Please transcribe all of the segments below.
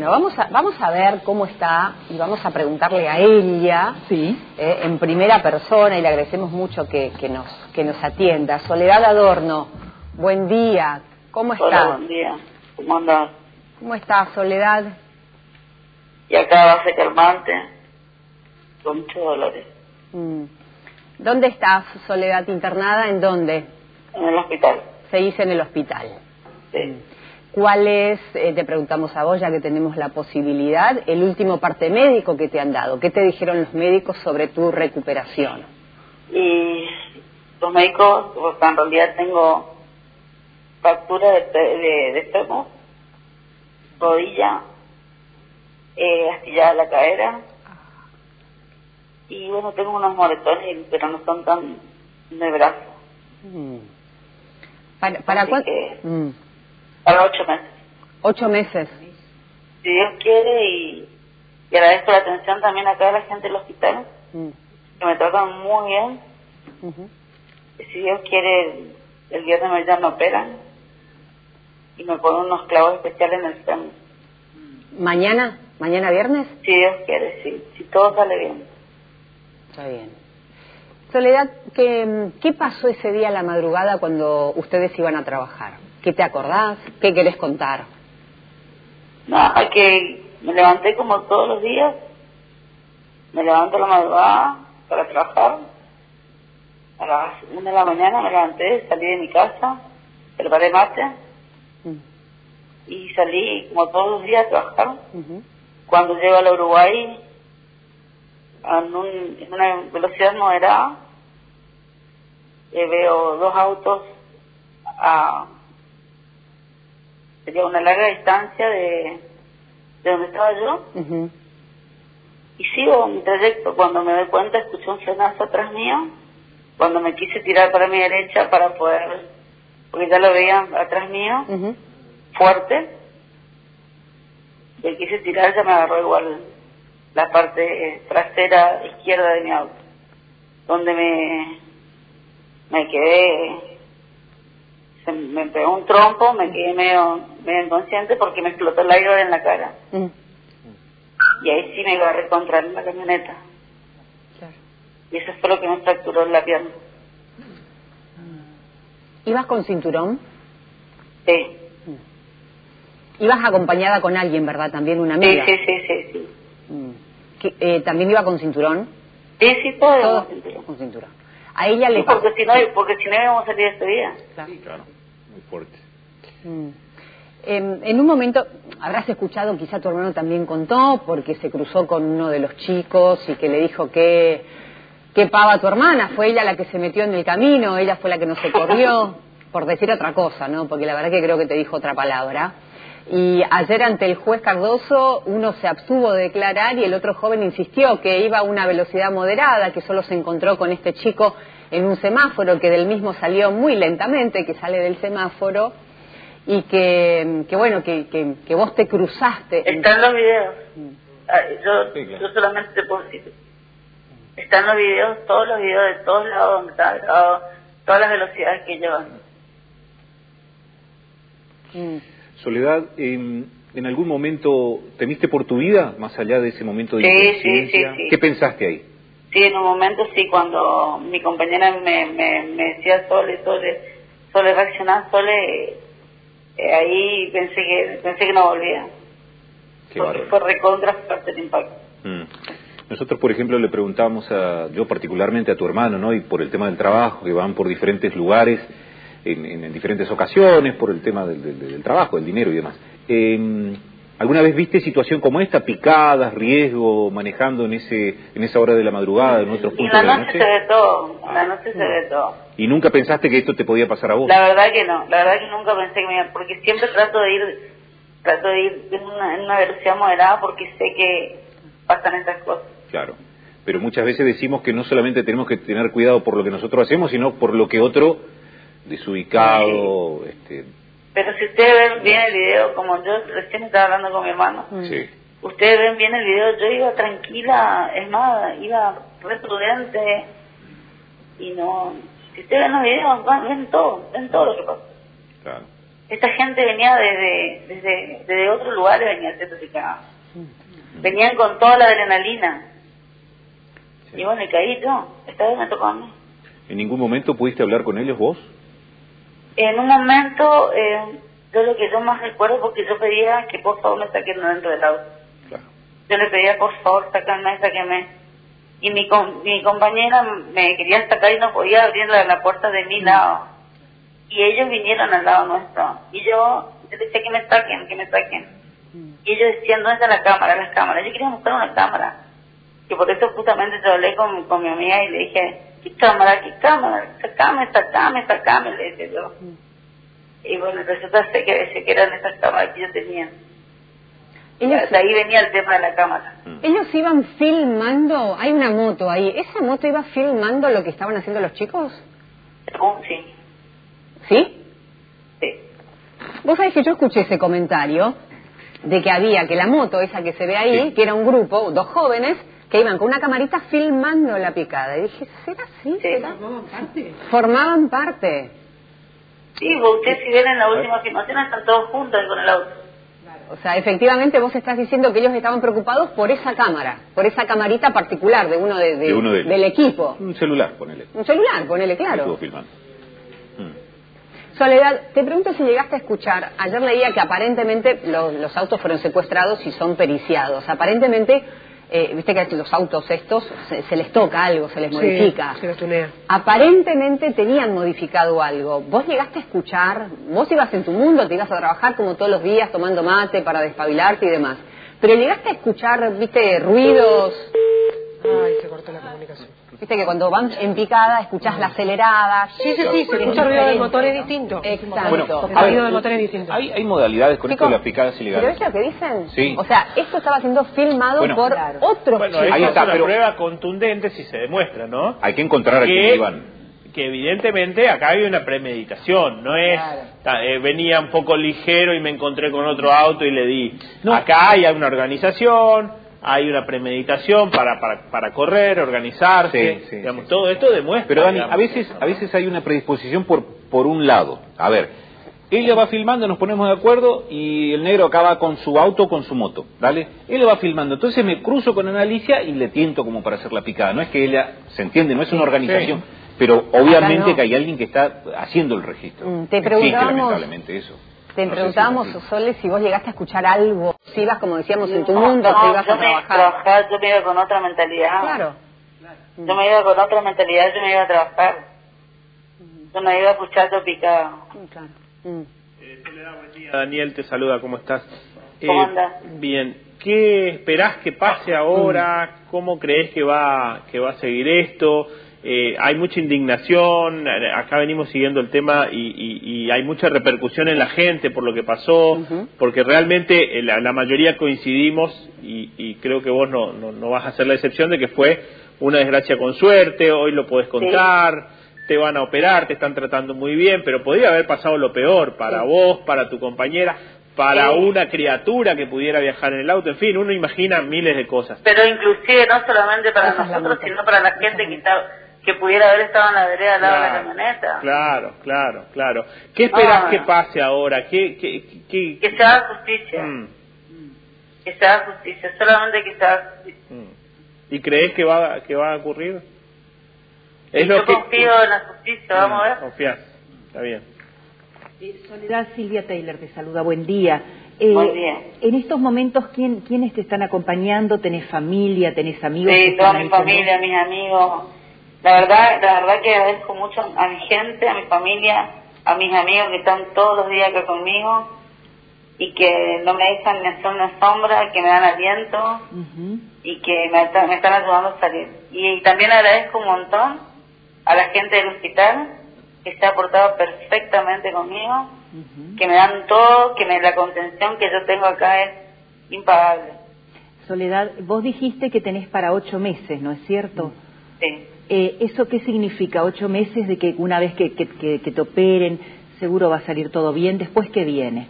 Bueno, vamos a ver cómo está y vamos a preguntarle a ella, sí, en primera persona, y le agradecemos mucho que nos atienda. Soledad Adorno, buen día, ¿cómo estás? Hola, buen día, ¿cómo andás? ¿Cómo estás, Soledad? Y acá base calmante, con muchos dolores. ¿Dónde estás, Soledad, internada? ¿En dónde? En el hospital. Se dice en el hospital. Sí. ¿Cuál es, te preguntamos a vos, ya que tenemos la posibilidad, el último parte médico que te han dado? ¿Qué te dijeron los médicos sobre tu recuperación? Y los médicos, porque en realidad tengo fractura de fémur, rodilla, astillada la cadera, y bueno, tengo unos moretones, pero no son tan de brazo. ¿Para cuánto? Para 8 meses. 8 meses. Si Dios quiere, y agradezco la atención también acá de la gente del hospital, que me tratan muy bien. Y si Dios quiere, el viernes ya me operan y me ponen unos clavos especiales en el fémur. ¿Mañana? ¿Mañana viernes? Si Dios quiere, sí. Si todo sale bien. Está bien. Soledad, ¿qué pasó ese día a la madrugada cuando ustedes iban a trabajar? ¿Qué te acordás? ¿Qué querés contar? Nada, que me levanté como todos los días. Me levanto a la madrugada para trabajar. A las 1 de la mañana me levanté, salí de mi casa, preparé mate y salí como todos los días a trabajar. Cuando llego al Uruguay, en una velocidad moderada, veo 2 autos sería una larga distancia de donde estaba yo, y sigo mi trayecto. Cuando me doy cuenta, escuché un frenazo atrás mío, cuando me quise tirar para mi derecha para poder, porque ya lo veía atrás mío, fuerte, y quise tirar, ya me agarró igual la parte trasera izquierda de mi auto, donde me quedé, me pegó un trompo, me quedé medio inconsciente porque me explotó el aire en la cara. Y ahí sí me agarré contra la camioneta. Claro. Y eso fue lo que me fracturó la pierna. ¿Ibas con cinturón? Sí. ¿Ibas acompañada con alguien, verdad? También una amiga. Sí. ¿También iba con cinturón? Sí, todo con cinturón. A ella le porque si no íbamos a salir este día. Claro. Sí, claro, muy fuerte. En un momento, habrás escuchado, quizá tu hermano también contó, porque se cruzó con uno de los chicos y que le dijo que pava tu hermana, fue ella la que se metió en el camino, ella fue la que no se corrió, por decir otra cosa, ¿no? Porque la verdad que creo que te dijo otra palabra. Y ayer ante el juez Cardoso, uno se abstuvo de declarar y el otro joven insistió que iba a una velocidad moderada, que solo se encontró con este chico en un semáforo, que del mismo salió muy lentamente, que sale del semáforo, y que bueno, que vos te cruzaste. Están los videos. Yo solamente te puedo decir. Están los videos, todos los videos de todos lados donde está grabado, todas las velocidades que llevan. Soledad, ¿en algún momento temiste por tu vida, más allá de ese momento de inconsciencia? Sí. ¿Qué pensaste ahí? Sí, en un momento sí, cuando mi compañera me decía, Sole, reaccionar, Sole, ahí pensé que no volvía. Porque fue recontra fuerte el impacto. Nosotros, por ejemplo, le preguntábamos yo particularmente a tu hermano, ¿no? Y por el tema del trabajo, que van por diferentes lugares, en diferentes ocasiones, por el tema del trabajo, del dinero y demás. ¿Alguna vez viste situación como esta, picadas, riesgo, manejando en esa hora de la madrugada, en otros puntos de la noche? Se ve todo, en la noche se ve todo. ¿Y nunca pensaste que esto te podía pasar a vos? La verdad que no, la verdad que nunca pensé que me iba, porque siempre trato de ir en una velocidad moderada porque sé que pasan estas cosas. Claro, pero muchas veces decimos que no solamente tenemos que tener cuidado por lo que nosotros hacemos, sino por lo que otro desubicado... Pero si ustedes ven bien el video, como yo recién estaba hablando con mi hermano, ustedes ven bien el video, yo iba tranquila, es más, iba re prudente, y no... Si ustedes ven los videos, ven todo lo que pasa. Claro. esta gente venía desde otros lugares, venía a ser picada. Venían con toda la adrenalina. Sí. Y bueno, y caí yo. Esta vez me tocó a mí. ¿En ningún momento pudiste hablar con ellos vos? En un momento, yo lo que yo más recuerdo, porque yo pedía que por favor me saquen dentro del auto. Claro. Yo le pedía, por favor, sáquenme. Y mi compañera me quería sacar y no podía abrir la puerta de mi lado. Y ellos vinieron al lado nuestro. Y yo decía que me saquen. Y ellos decían, ¿dónde está la cámara? Las cámaras. Yo quería buscar una cámara. Que por eso justamente yo hablé con mi amiga y le dije, ¿qué cámara? Sacame, le dije yo. Y bueno, resulta ser que eran esas cámaras que yo tenía. De ahí venía el tema de la cámara. ¿Ellos iban filmando? Hay una moto ahí. ¿Esa moto iba filmando lo que estaban haciendo los chicos? Sí. ¿Sí? Sí. Vos sabés que yo escuché ese comentario de que la moto esa que se ve ahí, sí, que era un grupo, 2 jóvenes, que iban con una camarita filmando la picada. Y dije, ¿será así? Sí. ¿Será? Formaban parte. Sí, ustedes si ven en la última filmación están todos juntos con el auto. O sea, efectivamente vos estás diciendo que ellos estaban preocupados por esa cámara, por esa camarita particular de uno del equipo. Un celular, ponele. Un celular, ponele, claro. Estuvo filmando. Soledad, te pregunto si llegaste a escuchar, ayer leía que aparentemente los autos fueron secuestrados y son periciados. Aparentemente, viste que los autos estos se les toca algo, se les modifica. Se los tunea. Aparentemente tenían modificado algo. ¿Vos llegaste a escuchar? Vos ibas en tu mundo, te ibas a trabajar como todos los días tomando mate para despabilarte y demás. Pero llegaste a escuchar, viste, ruidos. Ay, se cortó la comunicación. Viste que cuando van en picada escuchás la acelerada. Sí, se escucha el ruido del motor, es distinto. Exacto. Bueno, el ruido del motor es distinto. Hay modalidades con esto de las picadas ilegales. ¿Pero es lo que dicen? Sí. O sea, esto estaba siendo filmado por otros chicos. Ahí está, es una prueba contundente si se demuestra, ¿no? Hay que encontrar a quién iban. Que evidentemente acá hay una premeditación, no es venía un poco ligero y me encontré con otro auto y le di. No. Acá hay una organización, hay una premeditación para correr, organizarse, digamos, todo esto demuestra. Pero Dani, digamos, a veces hay una predisposición por un lado. A ver, ella va filmando, nos ponemos de acuerdo y el negro acaba con su auto, con su moto, ¿vale? Él va filmando, entonces me cruzo con Ana Alicia y le tiento como para hacer la picada. No es que ella, se entiende, no es una organización, pero obviamente que hay alguien que está haciendo el registro. Te preguntábamos, lamentablemente eso. Te preguntábamos, Sole, si vos llegaste a escuchar algo, si ibas, como decíamos, en tu mundo, te ibas a trabajar. Yo me iba con otra mentalidad. Claro. Yo me iba con otra mentalidad, yo me iba a trabajar. Yo me iba a escuchar tu picada. Claro. Soledad, buen día. Daniel te saluda, ¿cómo estás? ¿Cómo andas? Bien. ¿Qué esperás que pase ahora? ¿Cómo crees que va a seguir esto? Hay mucha indignación, acá venimos siguiendo el tema y hay mucha repercusión en la gente por lo que pasó, porque realmente la mayoría coincidimos y creo que vos no vas a ser la excepción de que fue una desgracia con suerte, hoy lo podés contar, te van a operar, te están tratando muy bien, pero podría haber pasado lo peor para vos, para tu compañera, para una criatura que pudiera viajar en el auto, en fin, uno imagina miles de cosas. Pero inclusive no solamente para nosotros, sino para la gente que pudiera haber estado en la vereda al lado de la camioneta. Claro. ¿Qué esperás que pase ahora? Que se haga justicia. Que se haga justicia, solamente que se haga justicia. ¿Y crees que va a ocurrir? Yo confío en la justicia, vamos a ver. Confías, está bien. Soledad, Silvia Taylor te saluda, buen día. Buen día. En estos momentos, ¿quiénes te están acompañando? ¿Tenés familia, tenés amigos? Sí, toda mi familia, mis amigos. La verdad que agradezco mucho a mi gente, a mi familia, a mis amigos que están todos los días acá conmigo y que no me dejan ni hacer una sombra, que me dan aliento y que me están ayudando a salir. Y también agradezco un montón a la gente del hospital que se ha portado perfectamente conmigo, que me dan todo, que la contención que yo tengo acá es impagable. Soledad, vos dijiste que tenés para 8 meses, ¿no es cierto? Sí. ¿Eso qué significa? 8 meses de que una vez que te operen, seguro va a salir todo bien. ¿Después qué viene?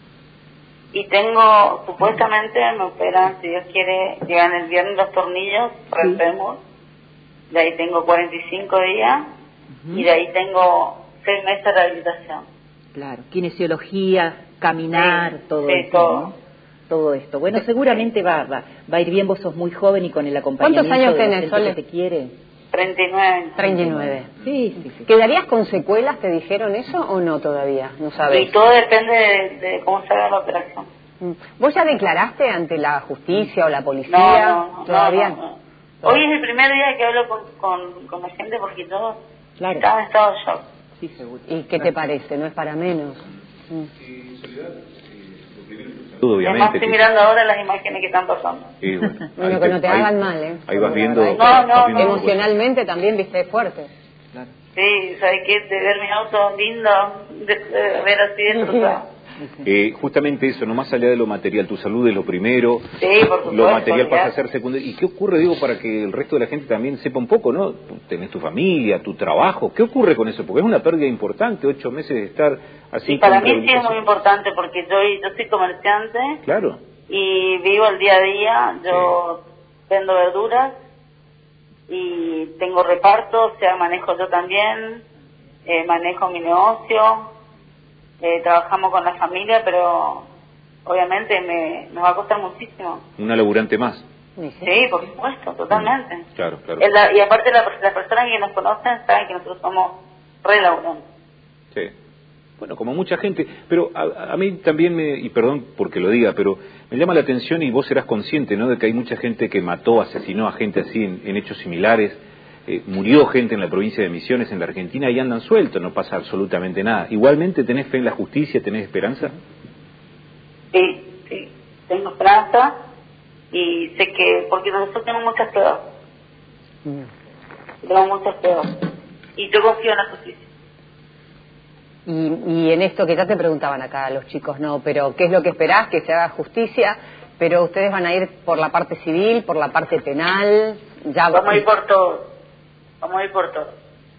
Y supuestamente me operan, si Dios quiere, llegan el viernes los tornillos para el fémur. De ahí tengo 45 días y de ahí tengo 6 meses de rehabilitación. Claro, kinesiología, caminar, Sí, todo sí, eso, todo. ¿no? Todo esto. Bueno, seguramente va a ir bien, vos sos muy joven y con el acompañamiento ¿Cuántos años de la tenés, gente Sole? que te quiere. 39. 39. Sí. ¿Quedarías con secuelas? ¿Te dijeron eso o no todavía? No Y sabes. todo depende de cómo se haga la operación. ¿Vos ya declaraste ante la justicia o la policía? No, ¿Todavía? no. Hoy es el primer día que hablo con la gente porque todos Claro. estaban en estado de shock. Sí, seguro. ¿Y qué te parece? ¿No es para menos? Obviamente. Además estoy mirando ahora las imágenes que están pasando. Sí, bueno, Bueno, que no te hagan mal, ¿eh? Ahí vas viendo. No, vas viendo emocionalmente también viste fuerte. Claro. Sí, ¿sabes qué? De ver mi auto lindo, de ver así destrozado. Justamente eso, no más allá de lo material, tu salud es lo primero, Sí, por supuesto. lo material pasa a ya. ser secundario. ¿Y qué ocurre, digo, para que el resto de la gente también sepa un poco, ¿no? Tú tenés tu familia, tu trabajo, ¿qué ocurre con eso? Porque es una pérdida importante, 8 meses de estar así. Y para con mí sí es rehabilitación. muy importante porque yo soy comerciante Claro, y vivo el día a día. Yo vendo verduras y tengo reparto, o sea, manejo yo también, manejo mi negocio, trabajamos con la familia, pero obviamente me va a costar muchísimo. una laburante más. Sí, por supuesto, totalmente. Claro, claro. Y aparte las personas que nos conocen saben que nosotros somos re laburantes. Sí. Bueno, como mucha gente, pero a mí también y perdón porque lo diga, pero me llama la atención y vos serás consciente, ¿no?, de que hay mucha gente que mató, asesinó a gente así en hechos similares, murió gente en la provincia de Misiones, en la Argentina, y andan sueltos, no pasa absolutamente nada. ¿Igualmente tenés fe en la justicia, tenés esperanza? Sí, tengo esperanza y sé que, porque nosotros tenemos muchas pruebas. Tenemos muchas pruebas. Y yo confío en la justicia. Y en esto que ya te preguntaban acá los chicos, no, pero ¿qué es lo que esperás? Que se haga justicia, pero ustedes van a ir por la parte civil, por la parte penal, ya Vamos a ir por todo. Vamos a ir por todo.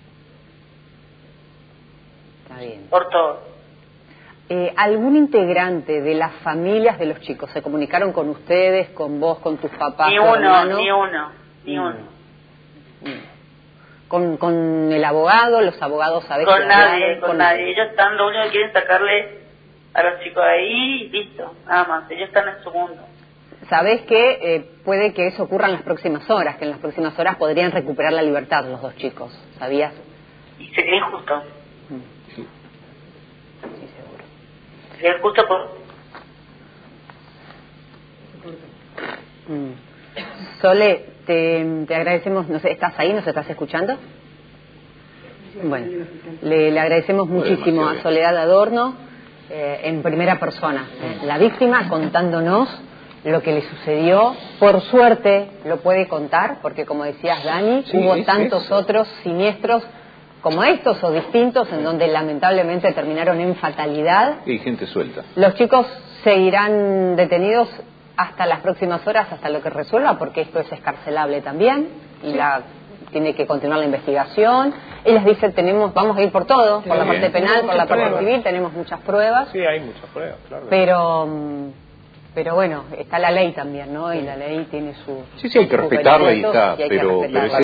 Está bien. Por todo. ¿Algún integrante de las familias de los chicos se comunicaron con ustedes, con vos, con tus papás, Ni tu uno, hermano? ni uno. ¿Con el abogado? ¿Los abogados sabés Con que nadie, hablaron? con nadie. Ellos están, lo único que quieren sacarle a los chicos de ahí y listo, nada más. Ellos están en su mundo. ¿Sabés que puede que eso ocurra en las próximas horas? Que en las próximas horas podrían recuperar la libertad los dos chicos, ¿sabías? Y sería injusto. Sí, seguro. Sería injusto por... Sole, te agradecemos, no sé, ¿estás ahí? ¿Nos estás escuchando? Bueno, le agradecemos muchísimo a Soledad Adorno, en primera persona, la víctima contándonos lo que le sucedió. Por suerte lo puede contar, porque como decías, Dani, Sí, hubo tantos otros siniestros como estos o distintos en donde lamentablemente terminaron en fatalidad. Y hay gente suelta. Los chicos seguirán detenidos hasta las próximas horas, hasta lo que resuelva, porque esto es excarcelable también y tiene que continuar la investigación. Ellas dicen, vamos a ir por todo, por la parte penal, por la parte civil, tenemos muchas pruebas. Sí, hay muchas pruebas, claro. Pero bueno, está la ley también, ¿no? Y la ley tiene su... Sí, hay que respetarla y está, y hay que pero respetarla.